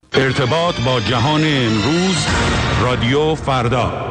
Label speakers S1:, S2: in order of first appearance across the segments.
S1: ارتباط با جهان امروز، رادیو فردا.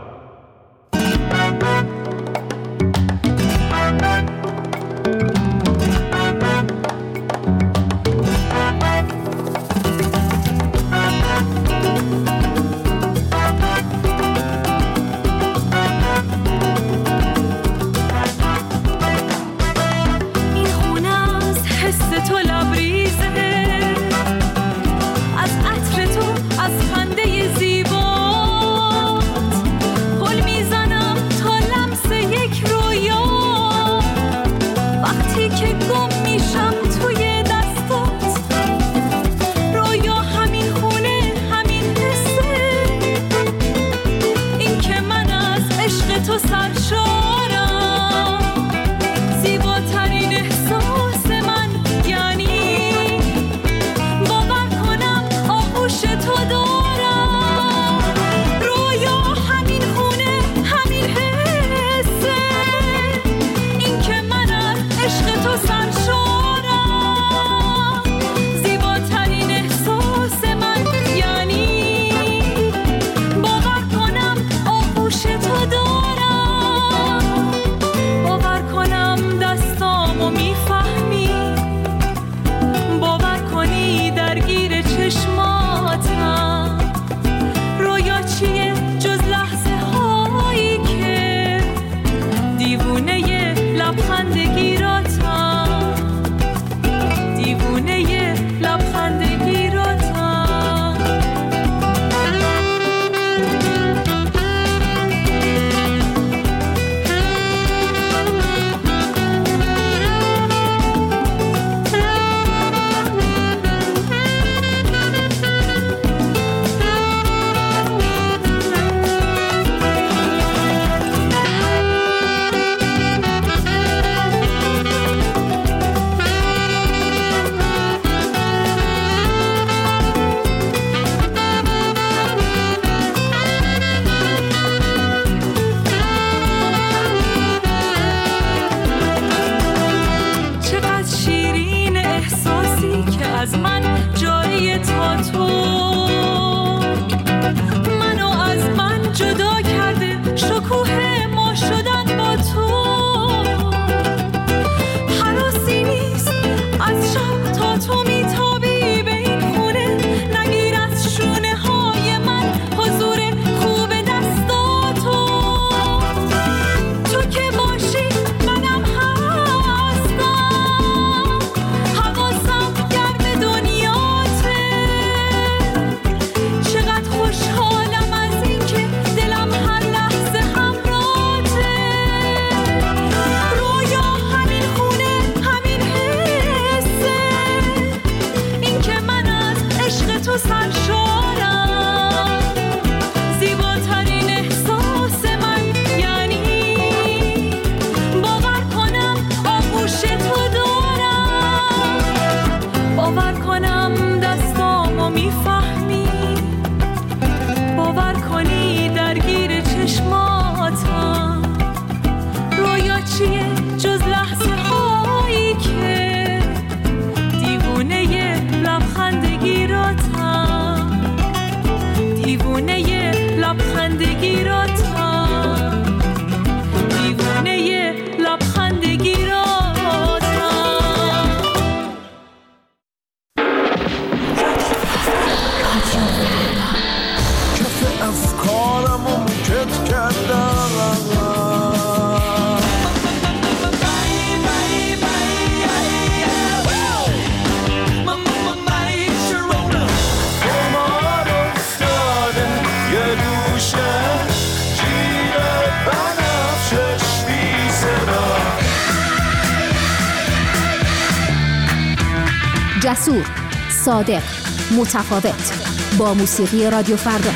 S2: جسور، صادق، متفاوت، با موسیقی رادیو فردا.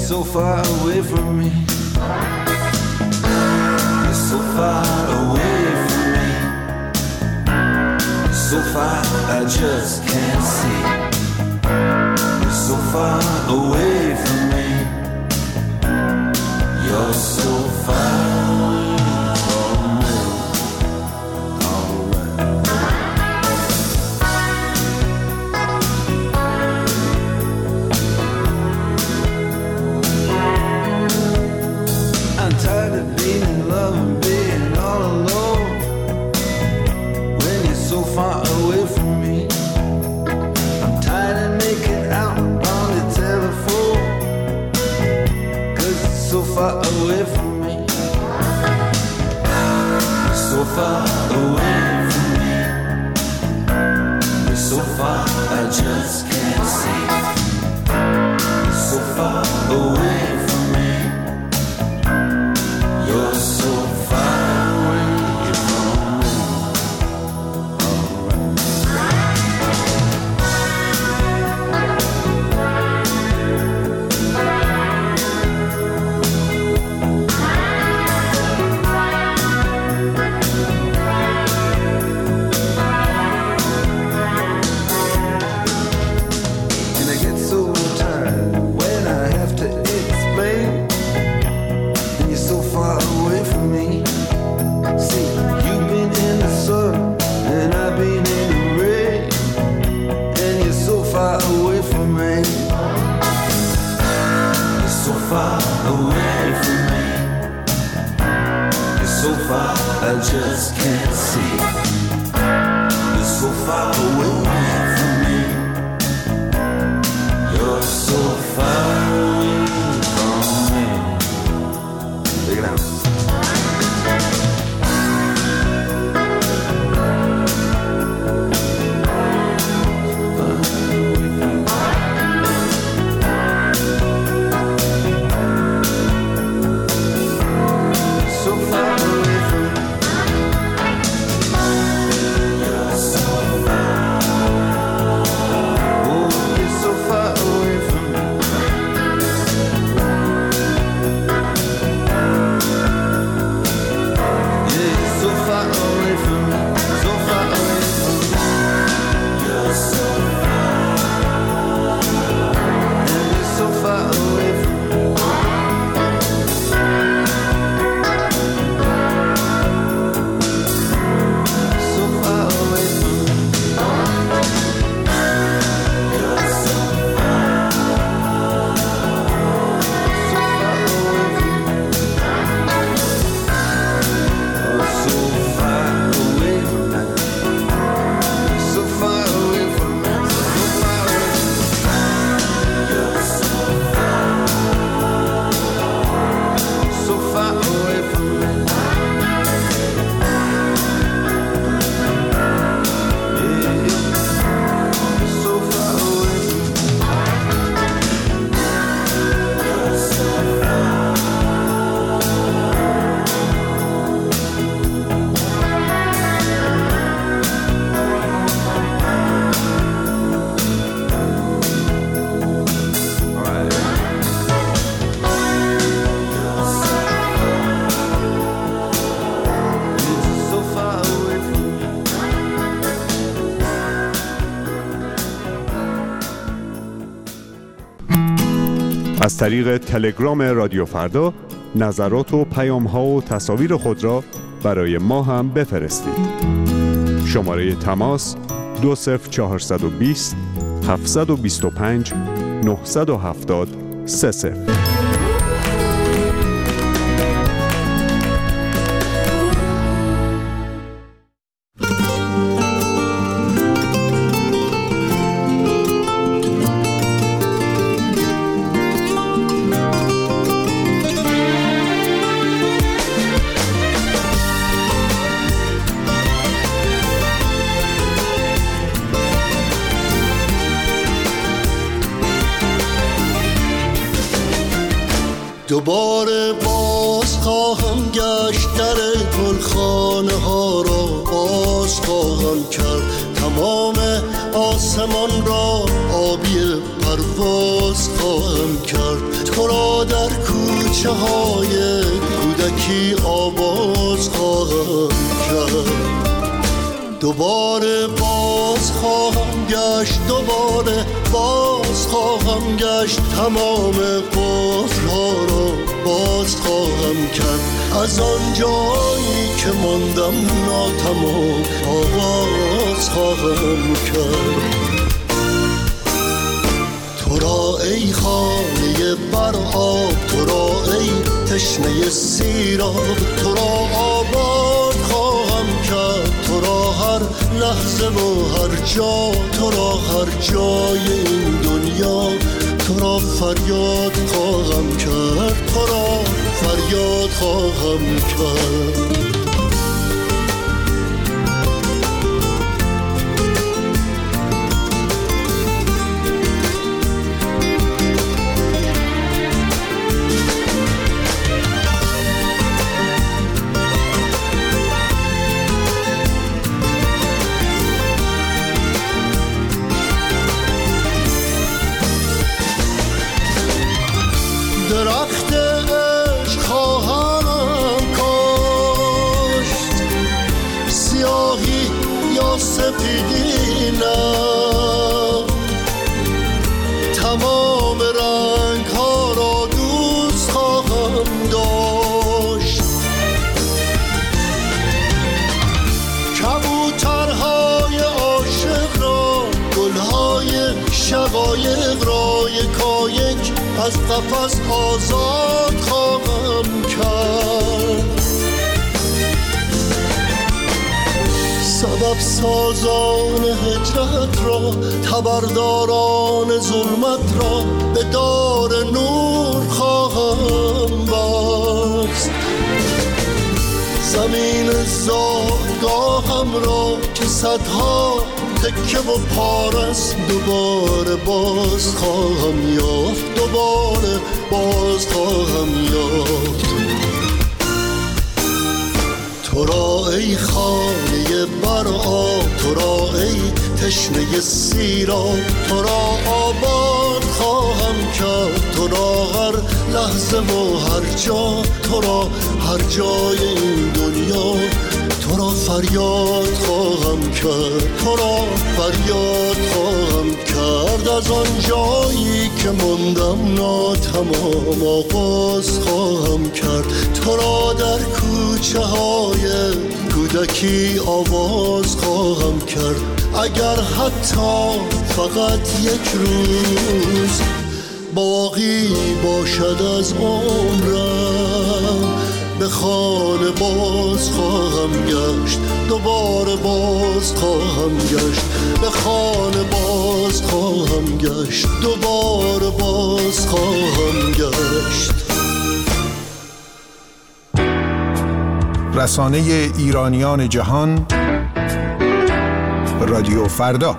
S3: so far away from me. You're so far away from me. You're so far I just can't see. You're so far away from me. You're so far from me. I'm tired of being in love and being all alone when you're so far away from me. I'm tired of making out on the telephone 'cause it's so far away from me. You're so far away from me. You're so far I just can't see. You're so far away from me. You're so far away from me. And I get so tired when I have to explain. And you're so far away from me. See, you've been in the sun and I've been in the rain. And you're so far away from me. You're so far away from me. You're so far I just can't see. You're so far away from me. You're so far away from me. Take it out. So far away from me. You're so far. Oh, you're so far away from me. Yeah, you're so far away from me. So far away from me. You're so far. And you're so far away from me. So far away from me. You're so far. So far away from me. Oh, so far away from me. So far away from me. So far away from me. You're so far. So far away from me. So far away from me. You're so all right. You're so far away from me.
S1: از طریق تلگرام رادیو فردا نظرات و پیام‌ها و تصاویر خود را برای ما هم بفرستید. شماره تماس 20420 725 970 30.
S4: دوباره باز خواهم گشت، در گلخانه ها را باز خواهم کرد، تمام آسمان را آبی پرواز خواهم کرد. تو را کوچه های کودکی آواز خواهم کرد. دوباره باز خواهم گشت، دوباره باز خواهم گشت، تمام قفل‌ها را باز خواهم کرد. از آن جایی که ماندم ناتمام آواز خواهم کرد. تو را ای خانه بر آب، تو را ای تشنه سیراب، تو را آباد خواهم کرد. تو را هر لحظه و هر جا، تو را هر جای این دنیا، تو را فریاد خواهم کرد، تو را فریاد خواهم کرد. درخت عشق خواهم کاشت، سیاهی یا سپیدی نه، تمام رنگ ها را دوست خواهم داشت. کبوترهای عاشق را، گلهای شقایق را یکایک از قفس آزاد خواهم کرد. سبب سازان هجرت را، تبرداران ظلمت را به دار نور خواهم بست. زمین زادگاهم را که صدها تکه و پارست، دوباره باز خواهم یافت، دوباره باز خواهم یافت. تو را ای خانه بر آب، تو را ای تشنه سیراب، تو را آباد خواهم کرد. تو را هر لحظه و هر جا، تو را هر جای این دنیا، تو را فریاد خواهم کرد، تو را فریاد خواهم کرد. از آن جایی که ماندم ناتمام آغاز خواهم کرد. تو را در کوچه های کودکی آواز خواهم کرد. اگر حتی فقط یک روز باقی باشد از عمرم، به خانه باز خواهم گشت، دوباره باز خواهم گشت، به خانه باز خواهم گشت، دوباره باز خواهم گشت.
S5: رسانه ایرانیان جهان، رادیو فردا.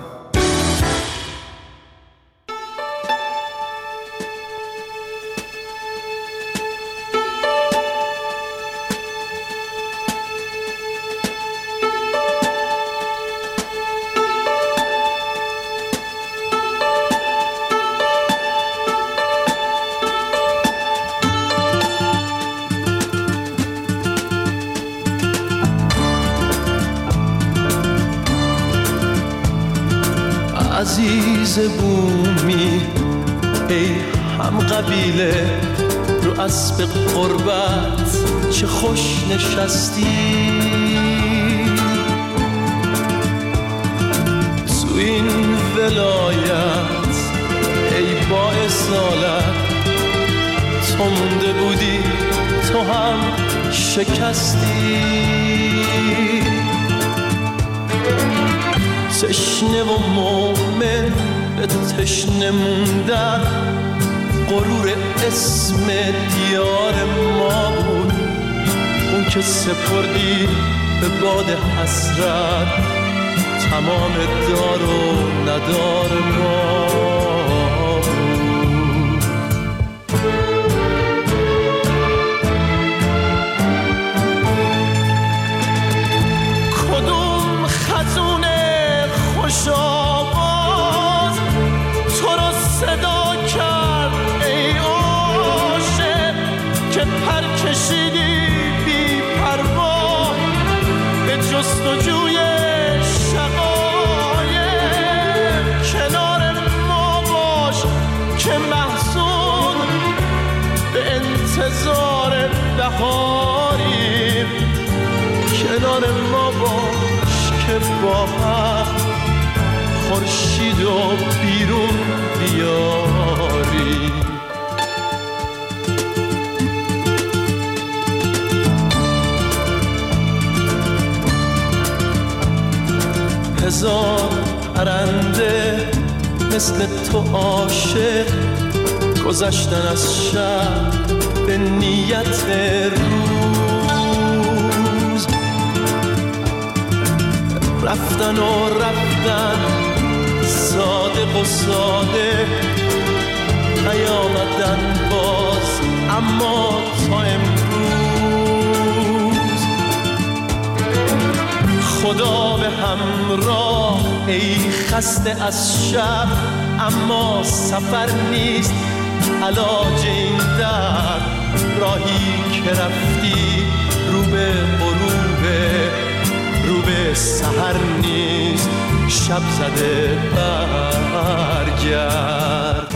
S6: عزیز بومی ای هم قبیله، رو اسب قربت چه خوش نشستی. تو این ولایت ای با اصالت، تو مونده بودی تو هم شکستی. تشنه و مومن به تشنه موندن، غرور اسم دیار ما بود. اون که سپردی به باد حسرت، تمام دار و ندار ما بود. کدوم خزون خوش آواز تو را صدا کرد ای عاشق، که کشیدی بی پروا به جستجوی شقایق، کنار ما باش که محزون به انتظار بهاریم، کنار ما باش که با هم خورشید و بیرون بیاریم. هزار پرنده مثل تو عاشق گذشتن از شب به نیت روز، رفتن و رفتن صادق و ساده، نیامدن باز اما تا امروز. خدا به همراه ای خسته از شب، اما سفر نیست علاج این درد، راهی که رفتی رو به غروبه، رو به سحر نیست شب زده برگرد.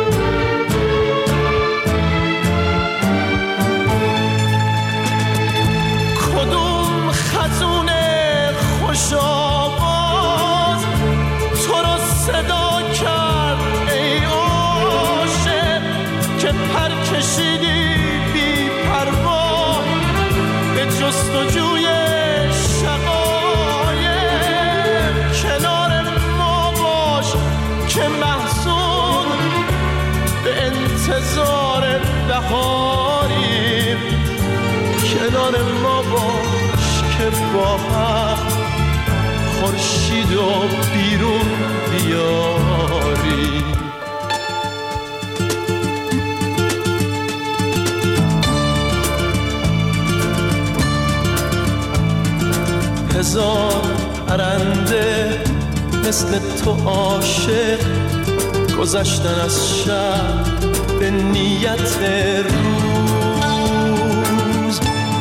S6: کدوم خزون خوش آواز تو رو صدا کرد ای عاشق که پر کشیدی بی پروا به جستجوی شقایق، کنار ما باش که محزون به انتظار بهاریم، کنار ما باش که با هم خورشید و بیرون بیاریم. هزار پرنده مثل تو عاشق گذشتن از شب به نیت روز،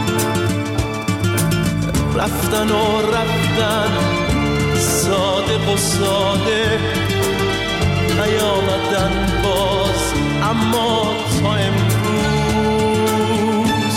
S6: رفتن و رفتن صادق و ساده، نیامدن باز اما تا امروز.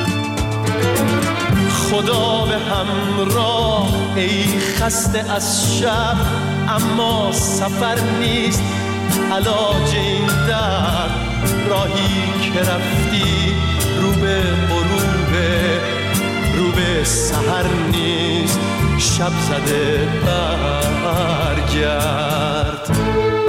S6: خدا به همراه ای خسته از شب، اما سفر نیست علاج این درد، راهی که رفتی رو به غروبه، رو به سحر نیست شب زده برگرد.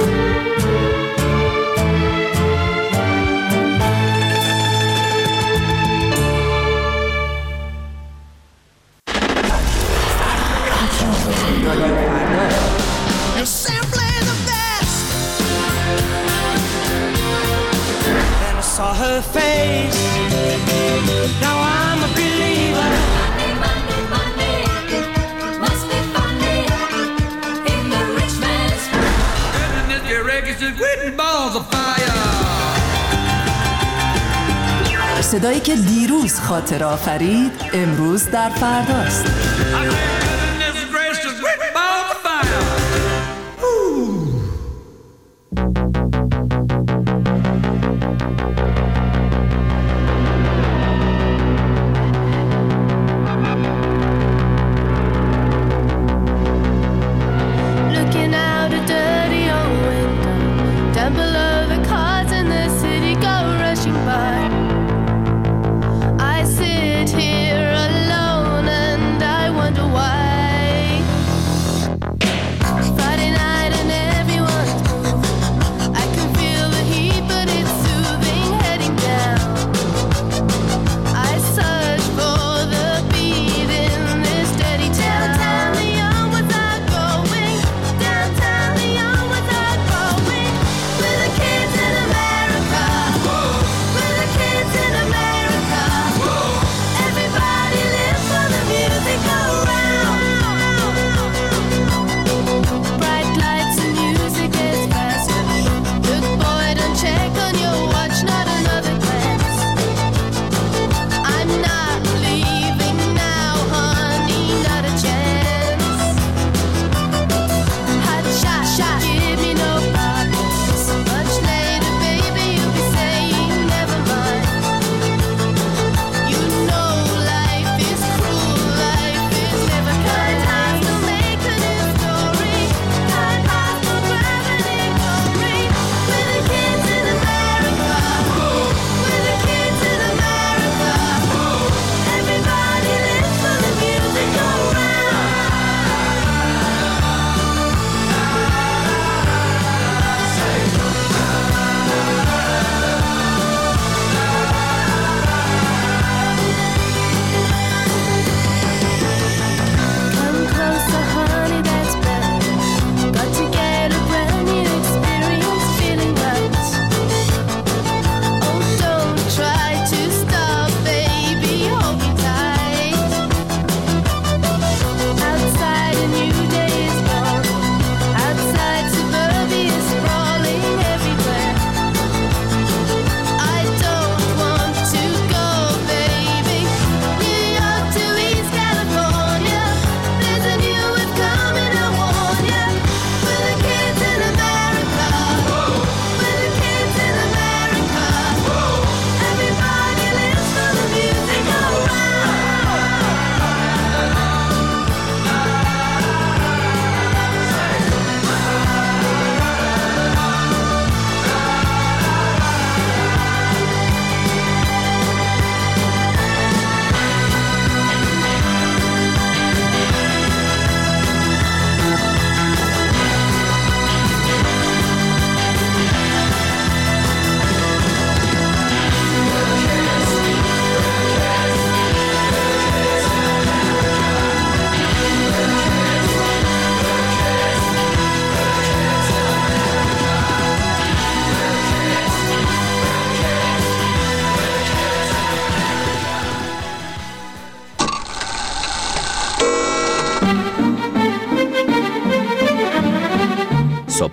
S7: Saw her face. Now I'm a believer.
S8: Monday, Monday, must be funny in the rich man's world.
S9: Goodness, your records is written balls of fire.
S10: صدایی که دیروز خاطر آفرید امروز در فرداست.
S8: I sit here alone and I wonder why.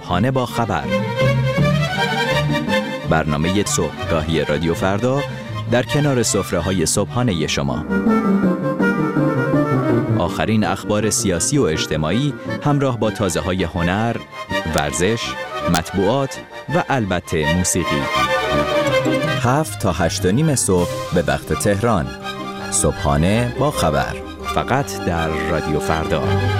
S11: صبحانه با خبر. برنامه صبحگاهی رادیو فردا در کنار سفره‌های صبحانه شما. آخرین اخبار سیاسی و اجتماعی همراه با تازه‌های هنر، ورزش، مطبوعات و البته موسیقی. 7 تا 8:30 صبح به وقت تهران. صبحانه با خبر. فقط در رادیو فردا.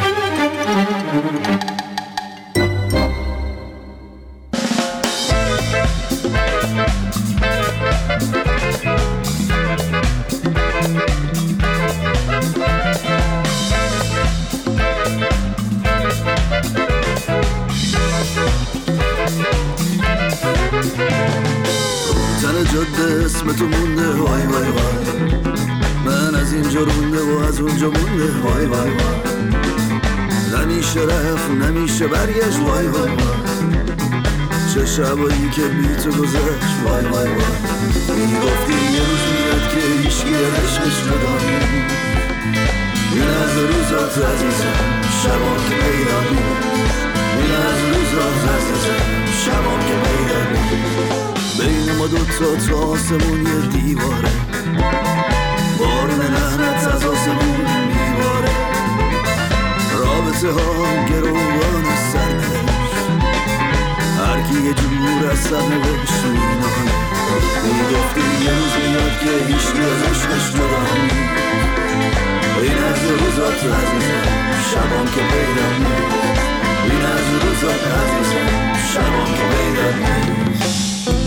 S4: جاده اسم تو مونده وای وای وای، من از اینجا رونده و از اونجا مونده وای وای وای، نمیشه رفت نمیشه برگشت وای وای وای، چه شبایی که بی تو گذشت وای وای وای، میگفتی یه روز میاد که هیچکی عشقش نداری، این از روزات عزیزم شبا که پیدا نیست، این از روزات عزیزم شبا که پیدا نیست، بین ما دوتا تا آسمون یه دیواره، بارون لعنت از آسمون میباره، رابطه ها گروگان سرنوشت، هرکی یه جور از سرنوشت مینانه، میگفتی یه روز میاد که هیچکی از عشقش نداری، این از روزات عزیزم شبان که پیدا نیست، این از روزات عزیزم شبان که پیدا نیست.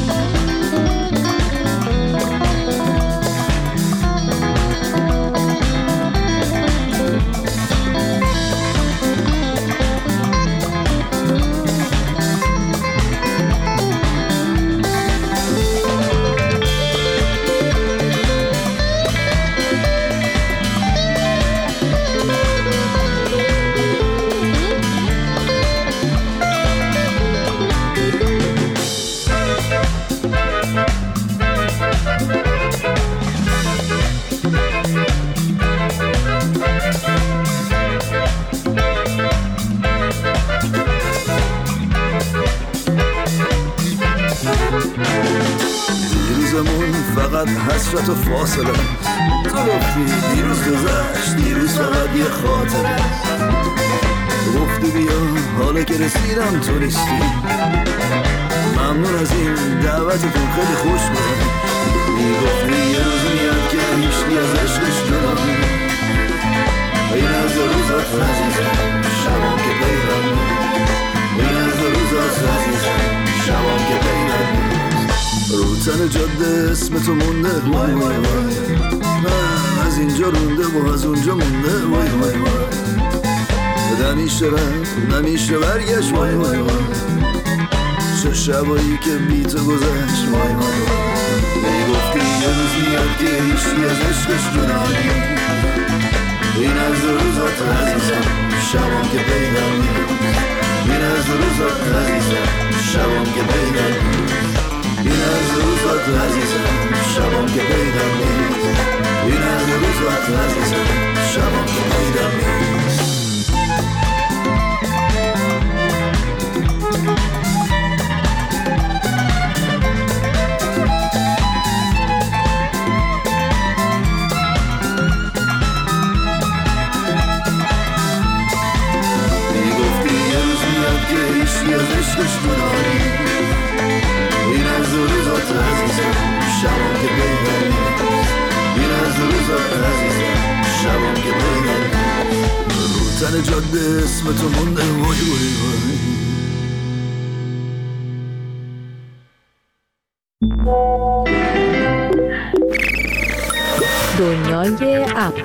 S4: فقط حسرت و فاصله، تو گفتی دیروز گذشت دیروز فقط یه خاطره، گفتی بیا حالا که رسیدم تو نیستی، ممنون از این دعوتتون خیلی خوش بود، میگفتی یه روز میاد که هیچکی از عشقش نداری، این از روزات عزیزم شبان که پیدا نیست، این از روزات عزیزم شبان که پیدا نیست، رو تن جاده اسم تو مونده وای وای وای، من از اینجا رونده و از اونجا مونده وای وای وای، نمیشه رفت نمیشه برگشت وای وای وای، چه شبایی که بی تو گذشت وای وای وای، میگفتی یه روز میاد که هیچی از عشقش نداری، این از روزات عزیزم شبان که پیدا نیست، این از روزات عزیزم شبان که پیدا نیست، این از روزات عزیزم شبان که پیدا نیست، این از روزات عزیزم شبان که پیدا نیست. میگفتی یه روز میاد که هیچی از عشقش نداری، این از روزات عزیزم شبان که پیدا نیست، این از روزات عزیزم شبان که پیدا نیست، رو تن جاده اسم تو مونده وای وای وای.
S2: دنیای اپ.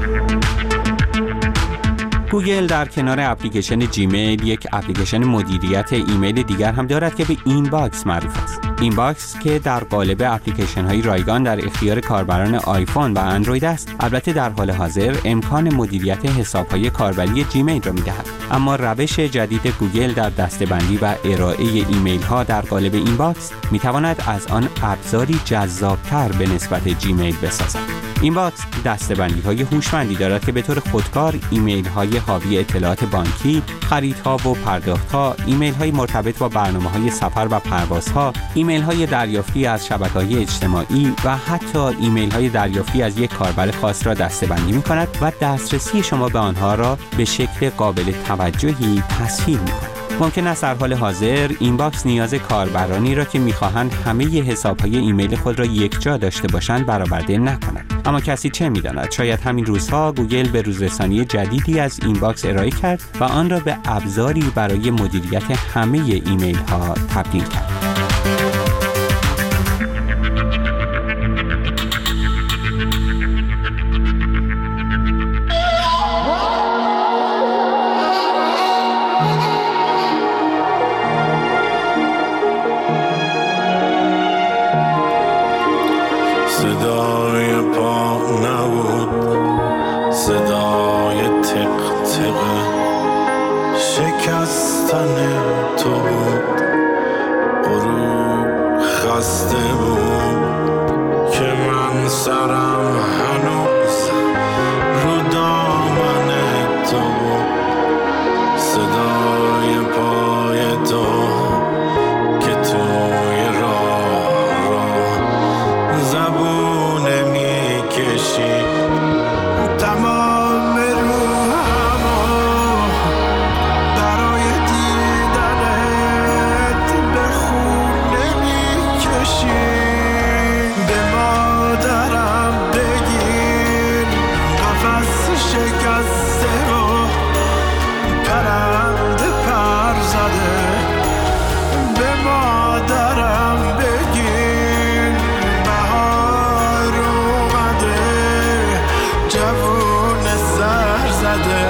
S12: گوگل در کنار اپلیکیشن جیمیل یک اپلیکیشن مدیریت ایمیل دیگر هم دارد که به اینباکس معروف است. اینباکس که در قالب اپلیکیشن های رایگان در اختیار کاربران آیفون و اندروید است، البته در حال حاضر امکان مدیریت حساب های کاربری جیمیل را می‌دهد. اما روش جدید گوگل در دسته‌بندی و ارائه ایمیل ها در قالب اینباکس می‌تواند از آن ابزاری جذاب‌تر به نسبت جیمیل بسازد. اینباکس دسته‌بندی‌های هوشمندی دارد که به طور خودکار ایمیل‌های حاوی اطلاعات بانکی، خریدها و پرداخت‌ها، ایمیل‌های مرتبط با برنامه‌های سفر و پروازها، ایمیل‌های دریافتی از شبکه‌های اجتماعی و حتی ایمیل‌های دریافتی از یک کاربر خاص را دسته‌بندی می‌کند و دسترسی شما به آنها را به شکل قابل توجهی تسهیل می‌کند. ممکن است در حال حاضر اینباکس نیاز کاربرانی را که می‌خواهند همه حساب‌های ایمیل خود را یکجا داشته باشند برآورده نکند. اما کسی چه می‌داند؟ شاید همین روزها گوگل به روزرسانی جدیدی از اینباکس ارائه کرد و آن را به ابزاری برای مدیریت همه ایمیل‌ها تبدیل کرد.
S13: صدای پا نبود، صدای تق تق شکستن تو بود. غروب خسته بود که من سرم هنوز رو دامن تو بود. صدای پای تو که توی راه زبونه میکشی. تمام روحمو برای دیدنت به خونه میکشی. به مادرم بگیر قفس شکسته رو پرنده پر زده. به مادرم بگیر بهار اومده جوون سر زده.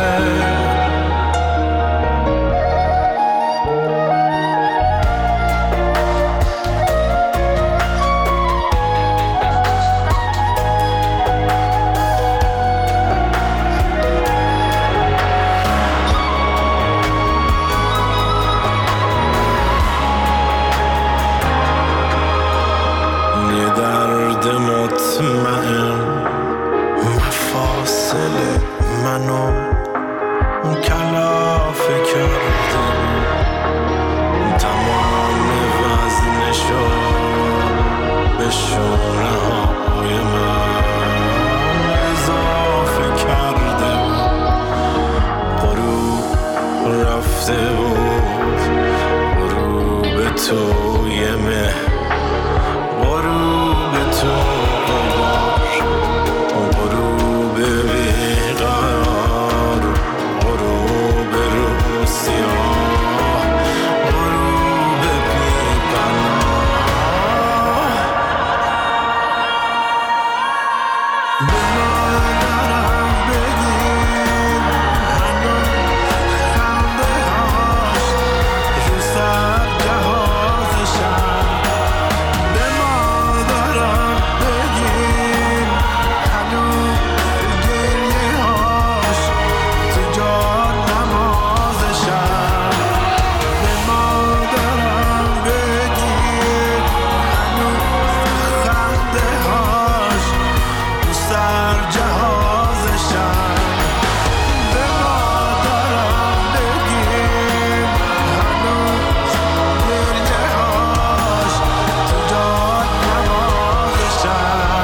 S13: یه درد مطمئن مفاصل منو کلافه کرده. تمام وزنشو به شونه های من اضافه کرده. غروب رفته بود، غروب توی مه، غروب تو غبار، غروب بیقرار، غروب رو سیاه، غروب بی‌پناه. به مادرم بگیر هنوز خنده هاش رو سر جهازشن. به مادرم بگیر هنوز گریه هاش تو جان نمازشن. به مادرم بگیر هنوز خنده هاش رو سر جهازشن. به مادرم بگیر هنوز گریه هاش تو جان نمازشن.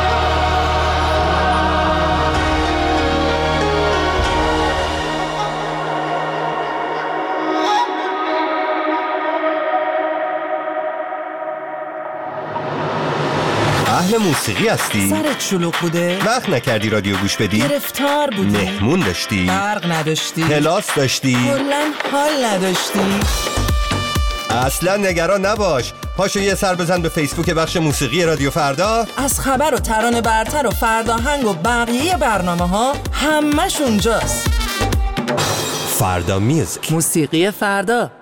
S14: اهل موسیقی هستی؟
S15: سرت شلوغ بوده؟
S14: وقت نکردی رادیو گوش بدی؟
S15: گرفتار بودی؟
S14: مهمون داشتی؟
S15: برق نداشتی؟
S14: کلاس داشتی؟
S15: کلاً حال نداشتی؟
S14: اصلا نگران نباش، پاشو یه سر بزن به فیسبوک بخش موسیقی رادیو فردا.
S15: از خبر و ترانه برتر و فرداهنگ و بقیه برنامه ها همش اونجاست.
S14: فردا میوزیک،
S15: موسیقی فردا.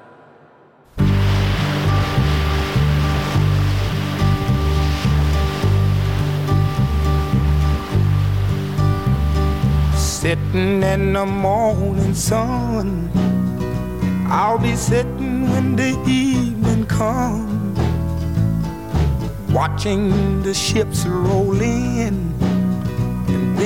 S13: Sitting in the morning sun, I'll be sitting when the evening comes, watching the ships roll in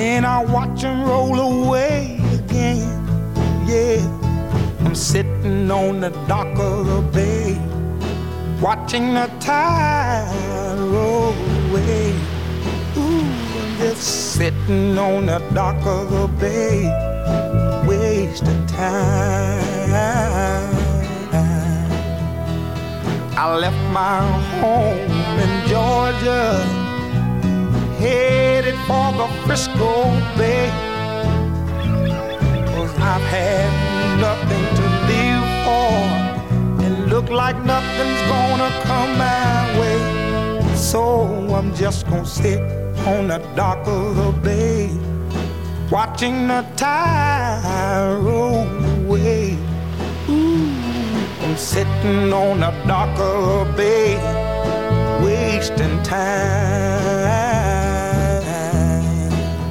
S13: Then I watch them roll away again. Yeah, I'm sitting on the dock of the bay, watching the tide roll away. Ooh, I'm just sitting on the dock of the bay, wasting time. I left my home in Georgia, headed for the Frisco Bay, 'cause I've had nothing to live for, and look like nothing's gonna come my way. So I'm just gonna sit on the dock of the bay, watching the tide roll away. Ooh, I'm sitting on the dock of the bay, wasting time.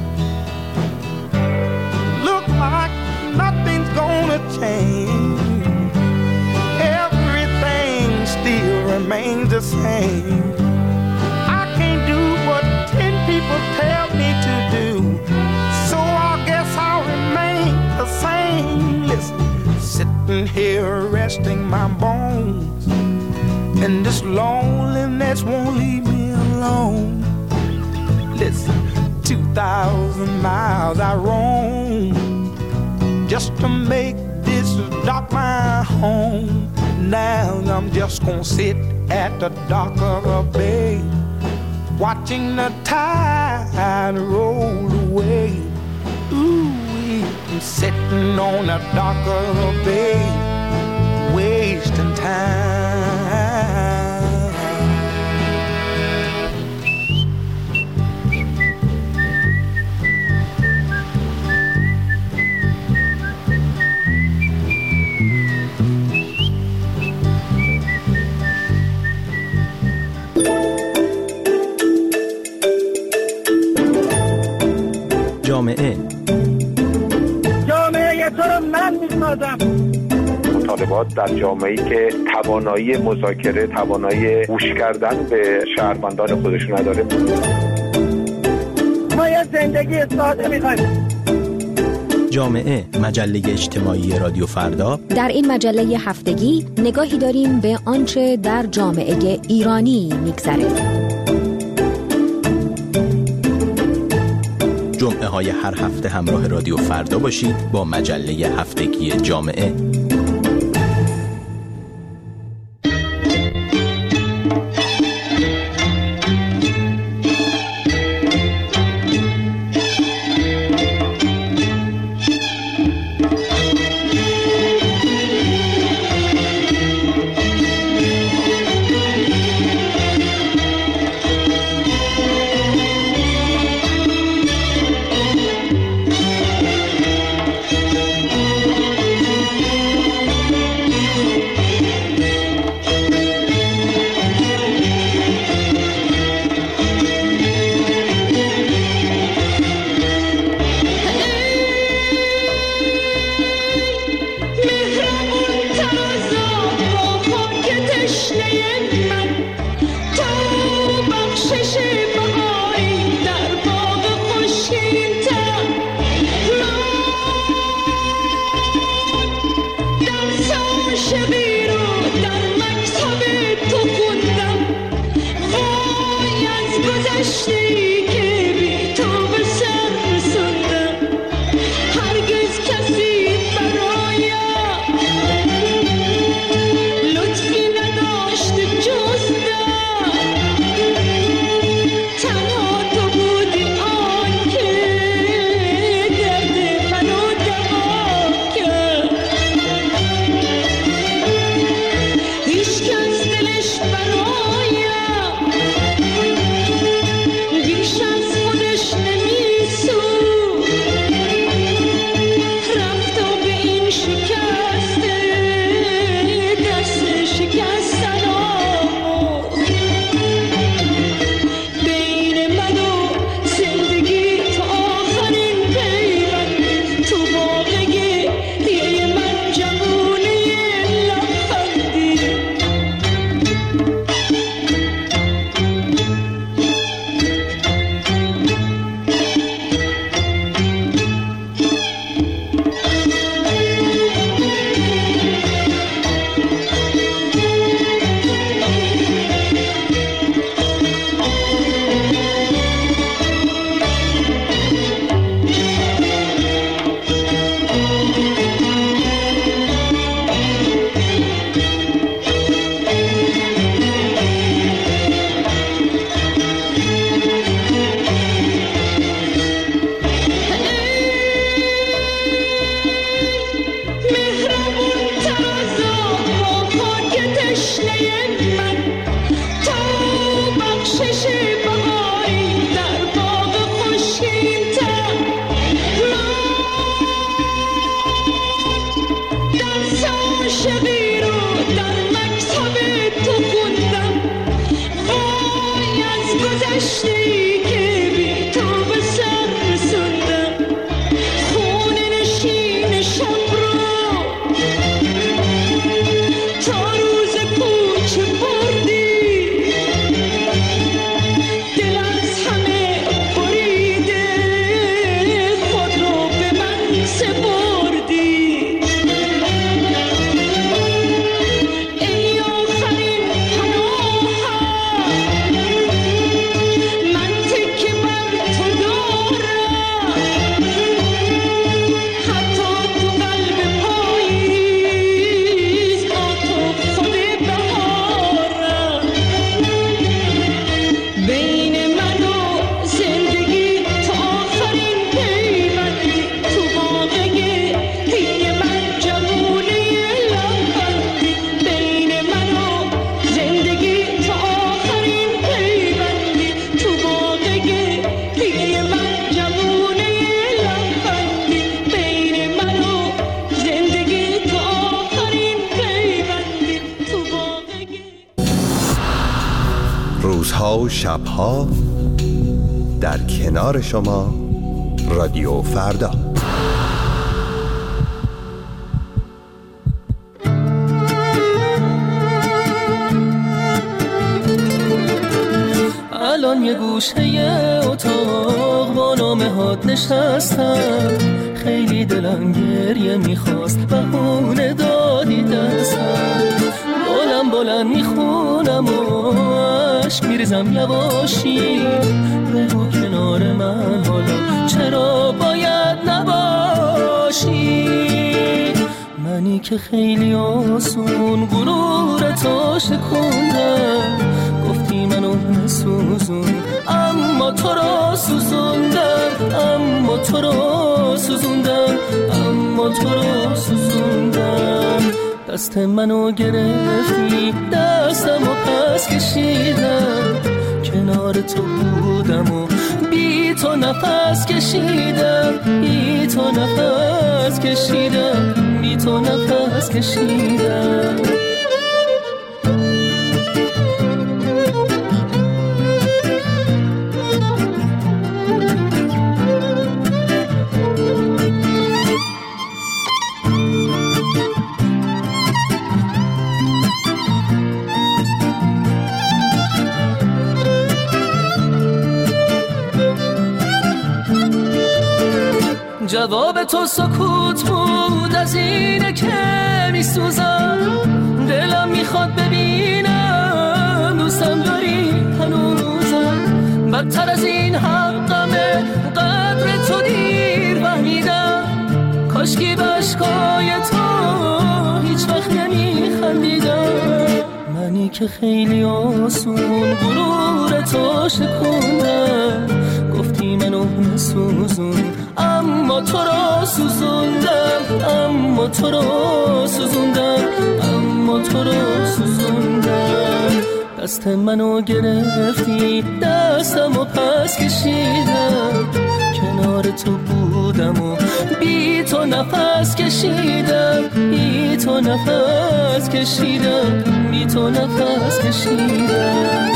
S13: Look like nothing's gonna change, everything still remains the same. I can't do what 10 people tell me to do, so I guess I'll remain the same. Listen, sitting here resting my bones, and this loneliness won't leave me alone. Listen, 2,000 miles I roam just to make this dock my home. Now I'm just gonna sit at the dock of the bay, watching the tide roll away. Ooh, I'm sitting on the dock of the bay, wasting time.
S11: جامعه
S16: تو رو من میسازم. مطالبات در جامعه‌ای که توانایی مذاکره، توانایی گوش کردن به شهروندان خودش نداره.
S17: ما یه زندگی ساده می‌خوایم.
S11: جامعه، مجله اجتماعی رادیو فردا.
S2: در این مجله هفتگی نگاهی داریم به آنچه در جامعه ایرانی می‌گذره. جمعه های هر هفته همراه رادیو فردا باشید با مجله هفتگی جامعه.
S18: پوشش بهاری در باغ خشکیدم درس عاشقی رو در مکتب تو خوندم وای از گذشته‌ای که بی تو به سر رسوندم خونه نشین شب رو تا روز کوچه بردی دل از همه بریده خود رو به من سپردی ای آخرین پناهم من تکیه بر تو دارم حتی تو قلب پاییز با تو خود بهارم بین من و زندگی تا آخرین پیوندی تو واقعه دیگه من جوونه لبخندی بین من و زندگی تا آخرین پیوندی تو واقعه دیگه من جوونه لبخندی بین من و زندگی تا آخرین پیوندی تو واقعه
S14: روزها و شبها در کنار شما رادیو فردا.
S6: الان یه گوشه اتاق با نامه‌هات نشستم خیلی دلم گریه میخواست بهونه دادی دستم بلند میخونم و عشق میریزم یواشی بگو کنار من حالا چرا باید نباشی منی که خیلی آسون غرورتو شکوندم گفتی منو نسوزون اما تو رو سوزوندم اما تو رو سوزوندم اما تو رو سوزوندم دست منو گرفتی دستمو پس کشیدم کنار تو بودم و بی تو نفس کشیدم بی تو نفس کشیدم بی تو نفس کشیدم جواب تو سکوت بود از اینه که میسوزم دلم میخواد ببینم دوستم داری هنوزم بدتر از این حقمه قدر تو دیر فهمیدم کاشکی بشکای تو هیچ وقت نمیخندیدم منی که خیلی آسون غرور تو شکوندم گفتی منو نسوزون اما تو رو سوزوندم اما تو رو سوزوندم اما تو رو سوزوندم دست منو گرفتی دستمو پس کشیدم کنار تو بودم و بی تو نفس کشیدم بی تو نفس کشیدم بی تو نفس کشیدم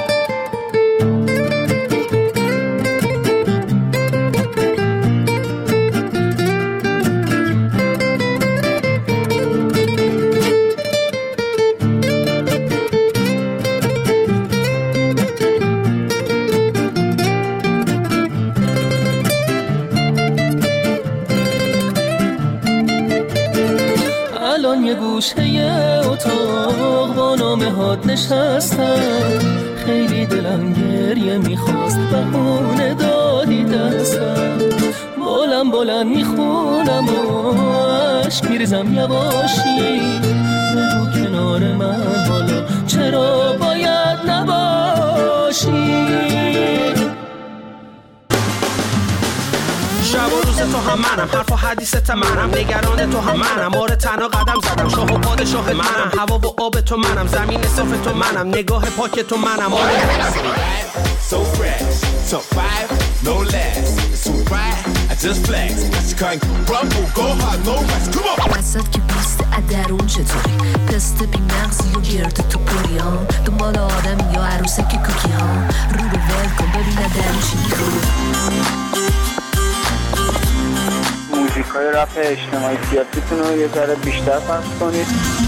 S6: الان یه گوشه اتاق با نامه‌هات نشستم خیلی دلم گریه میخواست بهونه دادی دستم بلند میخونم و عشق میریزم یواشی بگو کنار من حالا چرا باید نباشی
S19: شب و روز تو هم منم، حرف و حدیثت منم، نگران تو هم منم، آره تنها قدم زدم، شاه و پادشاه منم، هوا و آب تو منم، زمین صاف تو منم، نگاه پاک تو منم.
S20: So fresh, top 5, no less. It's alright, I just flex. She can't rumble, go hard, no rest. Come on.
S21: وسط که پیست ادرون چطوری؟ پست بی مغزی و گرد تو پریان، دنبال آدم یا عروسک کوکی ها، رو ول کن ببین ادرون چی میخواد.
S22: موزیکای رپ اجتماعی سیاسیتون رو یه ذره بیشتر پخش کنید.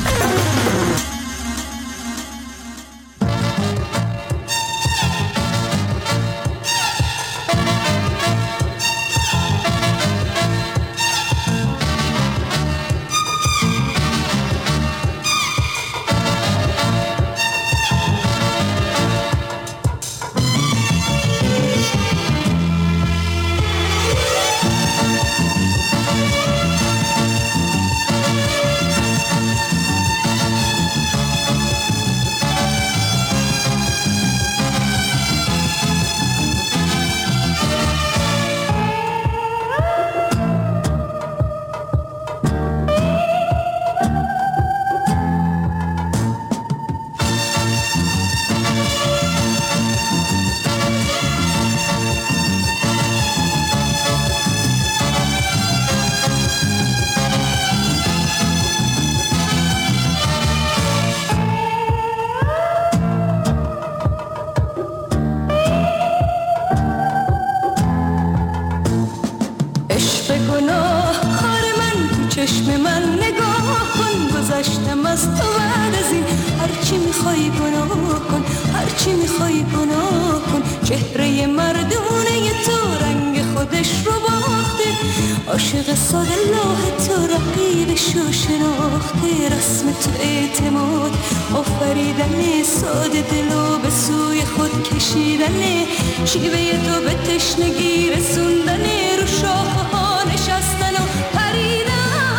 S21: چشم من نگاه کن، گذشتم از تو بعد از این، هرچی میخوای گناه کن، هرچی میخوای گناه کن. چهره مردونه تو رنگ خودش رو باخته، عاشق ساده لاه تو رقیبش رو شناخته. رسم تو اعتماد آفریدن، ساده دلو به سوی خود کشیدن، شیوه تو به تشنگی رسوندن، رو شاخه ها نشستن و پریدن.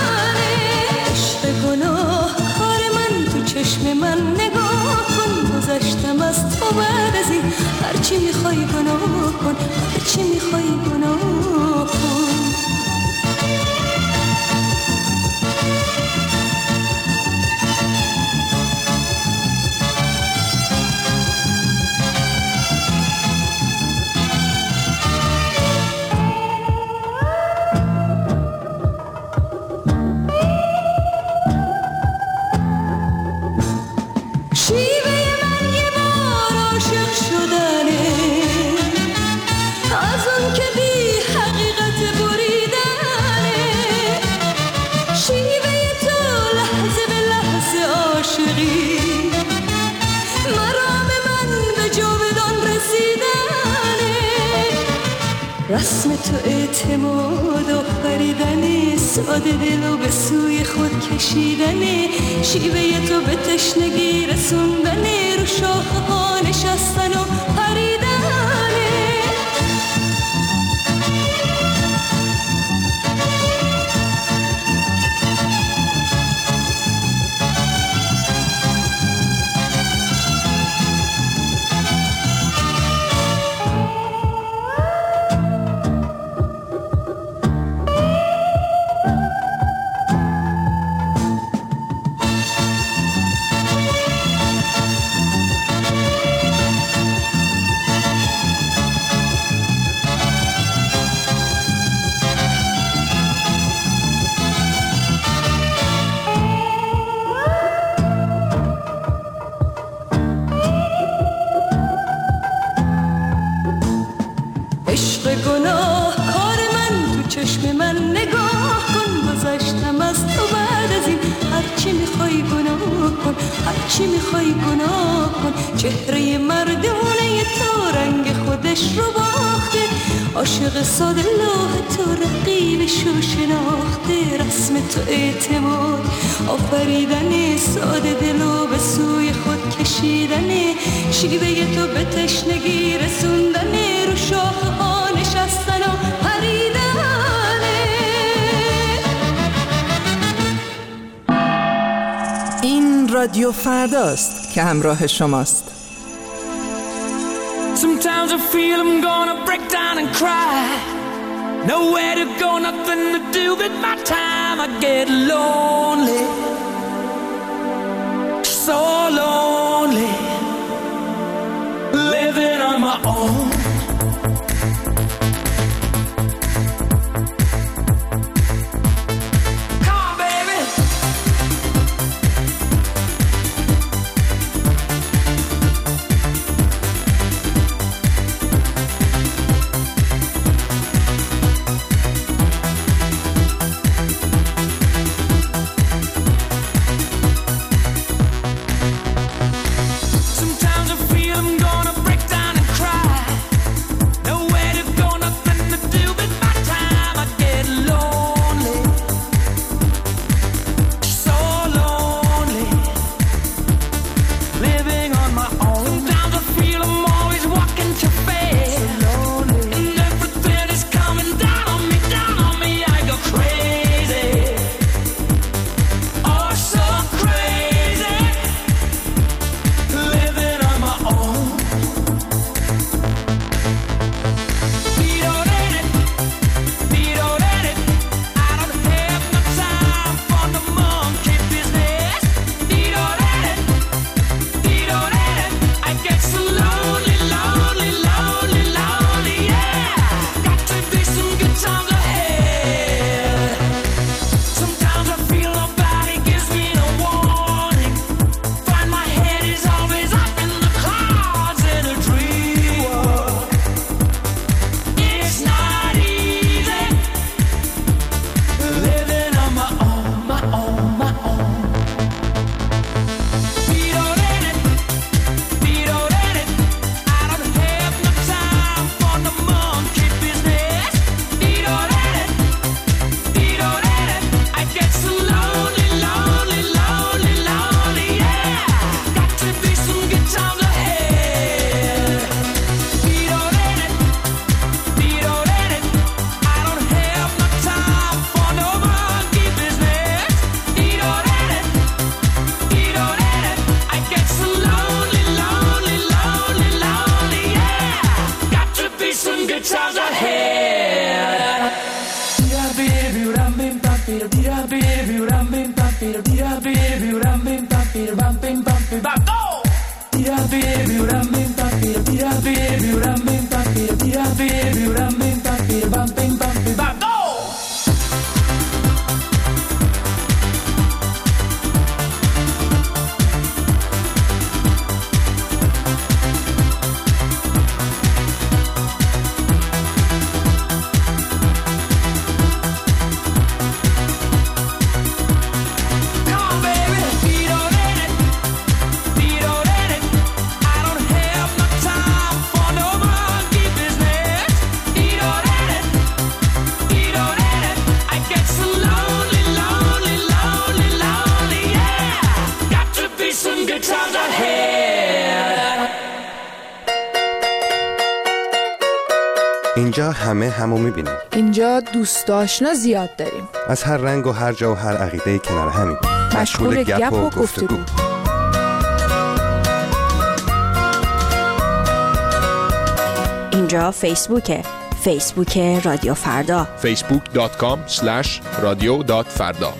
S21: گناه کار من تو چشم من نگاه کن، گذشتم از تو بعد از این، هرچی میخوای گناه کن، هرچی میخوای گناه کن. رسم تو اعتماد آفریدن، ساده دلو به سوی خود کشیدن، شیوه تو به تشنگی رسوندن، رو شاخه ها نشستن و پریدن. گناه کار من تو چشم من نگاه کن، گذشتم از تو بعد از این، هرچی میخوای گناه کن، هرچی میخوای گناه کن. چهره مردونه تو رنگ خودش رو باخته، عاشق ساده لوح تو رقیبش رو شناخته. رسم تو اعتماد آفریدن، ساده دلو به سوی خود کشیدن، شیوه تو به تشنگی رسوندن، رو شاخه ها نشستن و پریدن.
S10: این رادیو فرداست که همراه شماست.
S6: Sometimes I feel I'm gonna break down and cry.
S7: Nowhere to go, nothing to do with my time. I get lonely, so lonely, living on my own.
S14: اینجا همه همو میبینیم.
S1: اینجا دوست آشنا زیاد داریم.
S14: از هر رنگ و هر جا و هر عقیده کنار همین.
S1: مشغول گپ و گفتگو.
S2: اینجا فیسبوک رادیو فردا.
S3: facebook.com/radio.farda.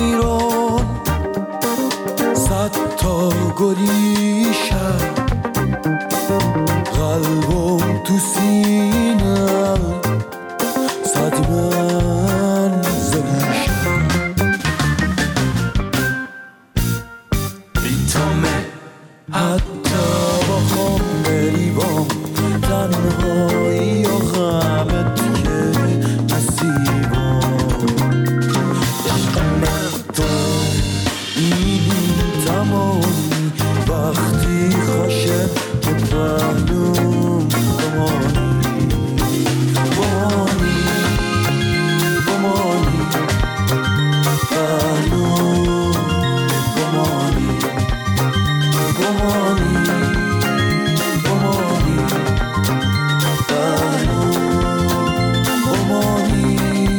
S23: گریشم
S3: حتی با خم بریبام تنهایی و غمت که نصیبام عشق تو این تمامی وقتی خوشه که پهلوم بمانی بمانی بمانی پهلوم بمانی بمانی بمانی پهلوم بمانی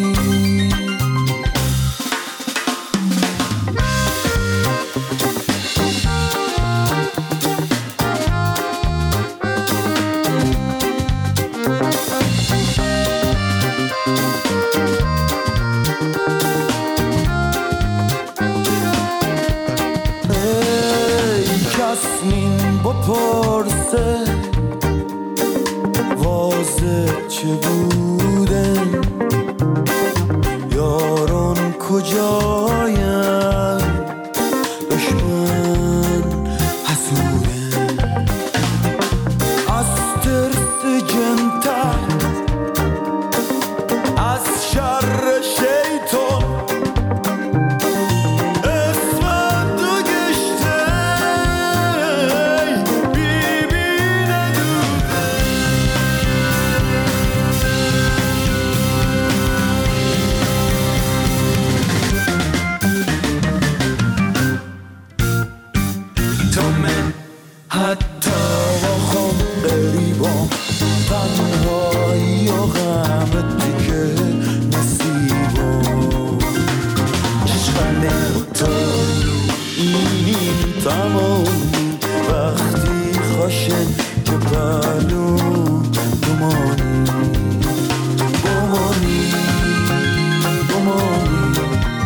S3: یاسمین بپرسه واسه چه بودن یاران کجاین دشمن حسودن از ترس جنتر از شر شیطان حتی با خم قریبام تنهایی و غمت که نصیبام عشق تو این تمامی وقتی خوشه که پهلوم بمانی بمانی بمانی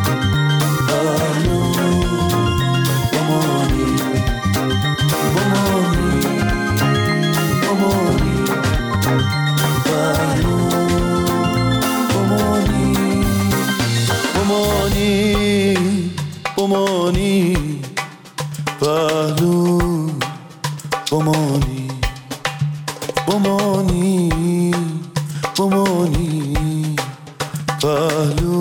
S3: پهلوم بمانی بمانی بمانی پهلوم بمانی بمانی بمانی پهلوم بمانی بمانی بمانی پهلوم